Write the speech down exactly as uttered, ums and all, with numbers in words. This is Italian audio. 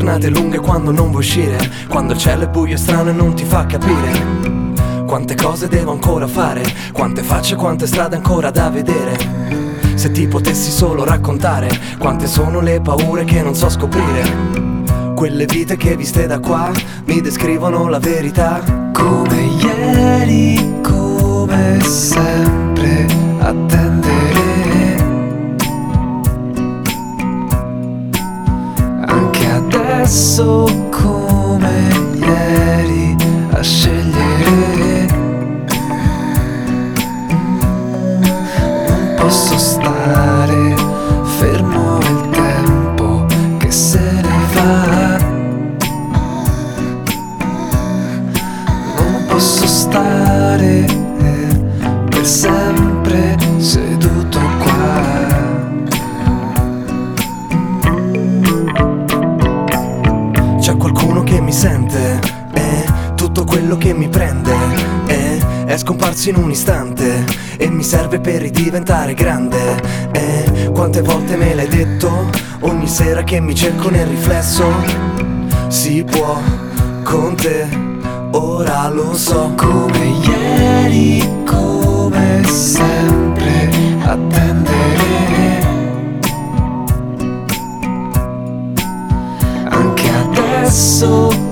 giornate lunghe quando non vuoi uscire, quando il cielo è buio e strano e non ti fa capire quante cose devo ancora fare, quante facce, quante strade ancora da vedere. Se ti potessi solo raccontare quante sono le paure che non so scoprire, quelle vite che viste da qua mi descrivono la verità. Come ieri, come sempre, attendere. Anche adesso come ieri, a scegliere. Non posso stare fermo il tempo che se ne va. Non posso stare per sempre seduto qua. C'è qualcuno che mi sente, e tutto quello che mi prende è, è scomparso in un istante e mi serve per ridiventare grande. E quante volte me l'hai detto, ogni sera che mi cerco nel riflesso. Si può con te, ora lo so. Come ieri, come sempre, attendere. Anche adesso